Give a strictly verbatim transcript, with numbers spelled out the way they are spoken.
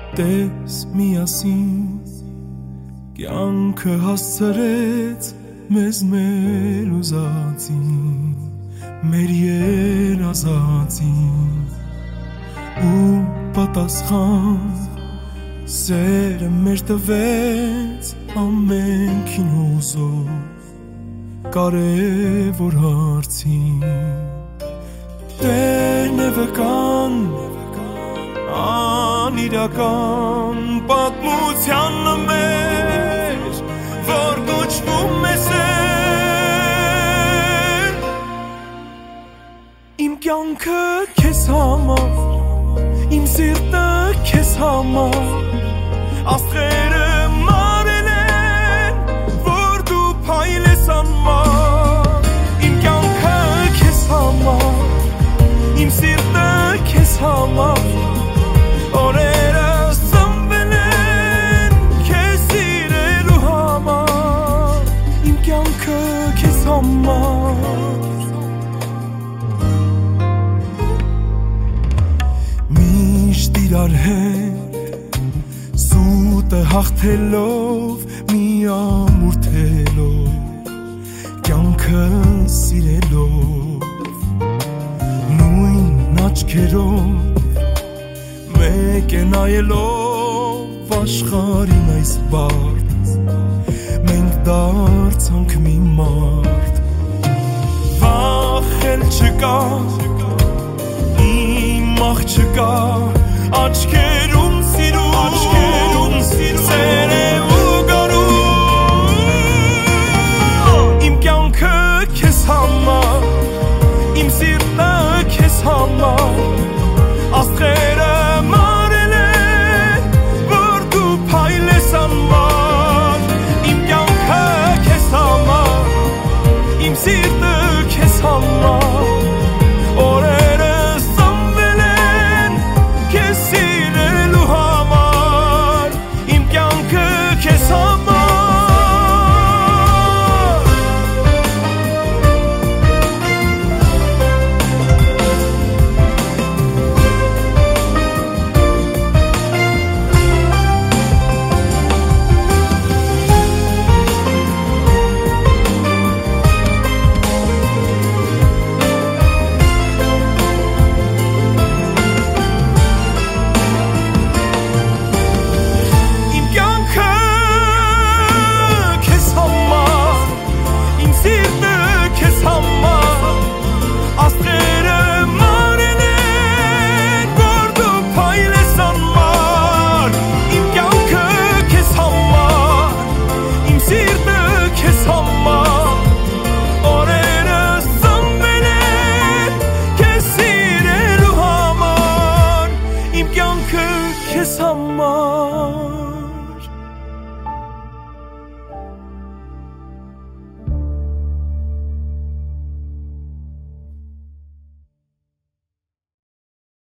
Տես միասին կյանքը հասցրեց մեզ մեր ուզածին, մեր երազածին ու պատասխան սերը մեր տվեց ամենքին ուզով կարևոր հարցին Տերն է վկան անիրական պատմության մեջ որ կոչվում է սեր Իմ կյանքը քեզ համար Իմ սիրտը քեզ համար Աստղերը մարել են որ դու փայլես անմար Իմ կյանքը քեզ համար Իմ սիրտը քեզ համար Օրերը սնվել են քեզ սիրելու համար Իմ կյանքը քեզ համար Միշտ իրար հետ Սուտը հաղթելով մի ամուրթելով Կյանքը սիրելով Նույն աչքերով Մեկ է նայելով աշխարհին այս բարդ Մենք դարձանք մի մարդ Վախել չկա Իմ աղջկա Աչքերում սիրում